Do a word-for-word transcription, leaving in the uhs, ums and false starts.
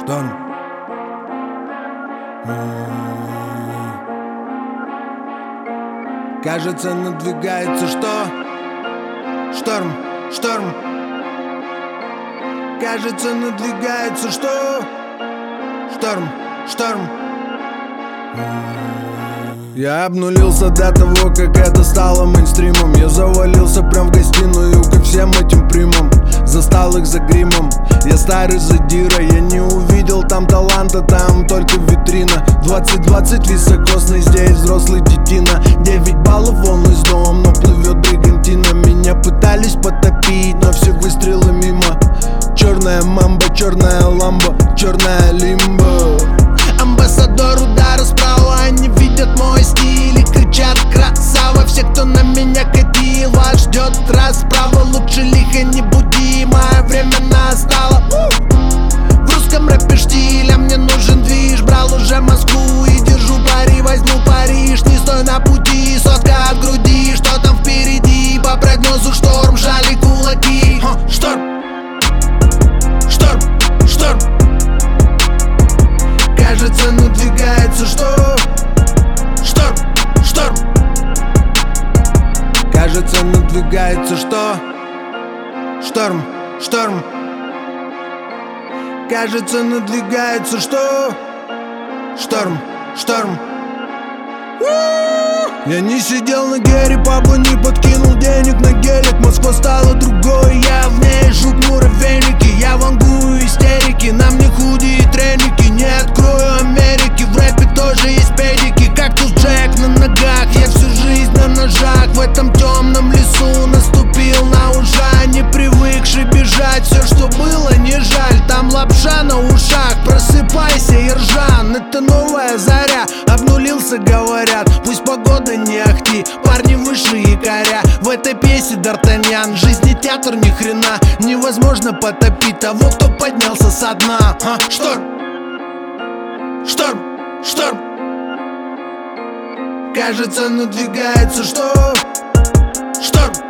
Шторм. Кажется, надвигается что? Шторм, шторм. Кажется, надвигается что? Шторм, шторм. Я обнулился до того, как это стало мейнстримом. Я завалился прям в гостиную ко всем этим примам. Застал их за гримом. Я старый задира, я не увидел там таланта, там только витрина. Двадцать двадцать високосный, здесь взрослый детина. Девять баллов волн из дома, но плывет бригантина. Меня пытались потопить, но все выстрелы мимо. Черная мамба, черная ламба, черная лимба. Амбассадор удара справа, они видят мой стиль и кричат красава. Все, кто на меня катил, вас ждет расправа. Лучше лихо не буди, мое время настало. В русском рэпе штиля мне нужен движ. Брал уже Москву и держу пари, возьму Париж. Не стой на пути, сотка от груди. Что там впереди, по прогнозу шторм, жали кулаки. Ха, шторм, шторм, шторм. Кажется, надвигается что? Шторм, шторм. Кажется, надвигается что? Шторм, шторм. Кажется, надвигается что? Шторм, шторм. Я не сидел на гере, папа не подкинул денег на гелик. Москва стала другой, я в ней жук муравейники. Я вангую истерики, на мне худи и треники. Не открою Америки, в рэпе тоже есть педики. Кактус Джек на ногах, я всю жизнь на ножах. В этом темном лесу наступил на ужа. Не привыкший бежать, все, что было, не жаль. Там лапша на ушах, просыпайся, Иржан. Это новая заря, обнулился, говорят. Пусть погода не ахти, парни выше якоря. В этой песне Д'Артаньян, жизни театр ни хрена. Невозможно потопить того, кто поднялся со дна. А, шторм, шторм, шторм. Кажется, надвигается что? Шторм,